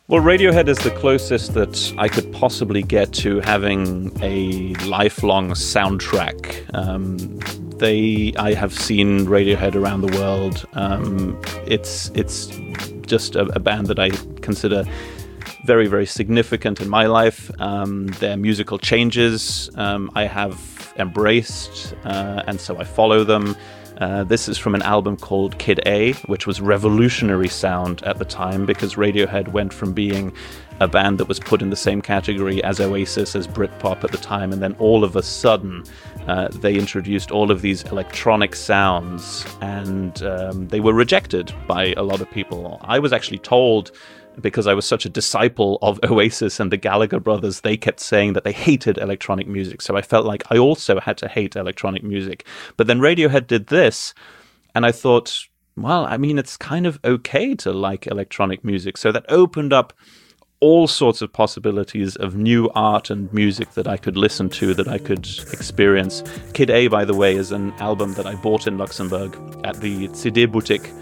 Well, Radiohead is the closest that I could possibly get to having a lifelong soundtrack. I have seen Radiohead around the world. It's just a band that I consider very, very significant in my life. Their musical changes I have embraced, and so I follow them. This is from an album called Kid A, which was revolutionary sound at the time because Radiohead went from being a band that was put in the same category as Oasis, as Britpop at the time, and then all of a sudden they introduced all of these electronic sounds, and they were rejected by a lot of people. I was actually told, because I was such a disciple of Oasis and the Gallagher brothers, they kept saying that they hated electronic music. So I felt like I also had to hate electronic music. But then Radiohead did this, and I thought, well, I mean, it's kind of okay to like electronic music. So that opened up all sorts of possibilities of new art and music that I could listen to, that I could experience. Kid A, by the way, is an album that I bought in Luxembourg at the CD Boutique.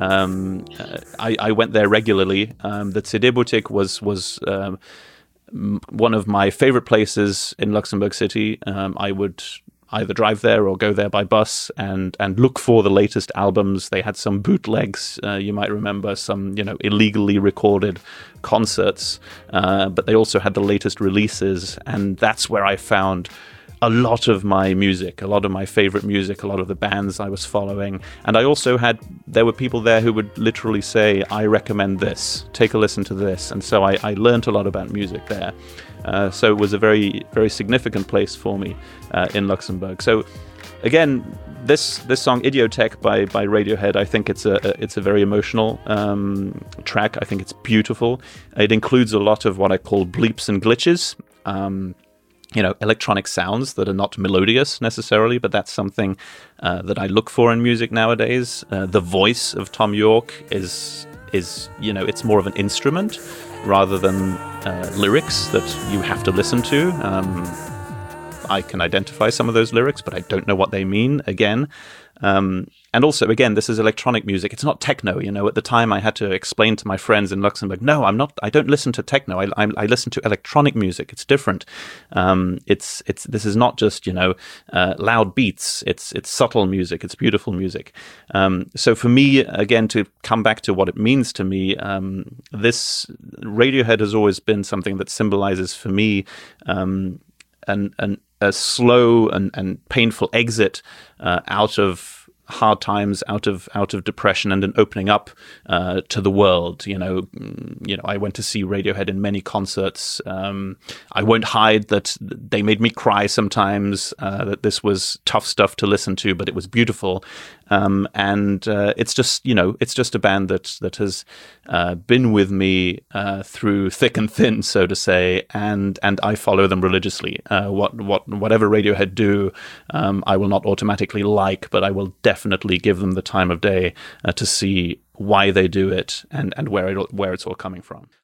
I went there regularly. The CD Boutique was one of my favorite places in Luxembourg City. I would either drive there or go there by bus and look for the latest albums. They had some bootlegs, you might remember, some illegally recorded concerts, but they also had the latest releases, and that's where I found a lot of my music, a lot of my favorite music, a lot of the bands I was following. And I also there were people there who would literally say, I recommend this, take a listen to this. And so I learned a lot about music there. So it was a very, very significant place for me in Luxembourg. So again, this song Idiotech by Radiohead, I think it's a very emotional track. I think it's beautiful. It includes a lot of what I call bleeps and glitches. Electronic sounds that are not melodious necessarily, but that's something that I look for in music nowadays. The voice of Thom Yorke is it's more of an instrument rather than lyrics that you have to listen to. I can identify some of those lyrics, but I don't know what they mean, again. And also, again, this is electronic music. It's not techno. At the time I had to explain to my friends in Luxembourg, no, I don't listen to techno. I listen to electronic music. It's different. This is not just, loud beats. It's subtle music. It's beautiful music. So for me, again, to come back to what it means to me, this Radiohead has always been something that symbolizes for me, a slow and painful exit out of hard times, out of depression, and an opening up to the world. I went to see Radiohead in many concerts. I won't hide that they made me cry sometimes. That this was tough stuff to listen to, but it was beautiful. And it's just a band that has been with me through thick and thin, so to say, and I follow them religiously. Whatever Radiohead do, I will not automatically like, but I will definitely give them the time of day to see why they do it and where it's all coming from.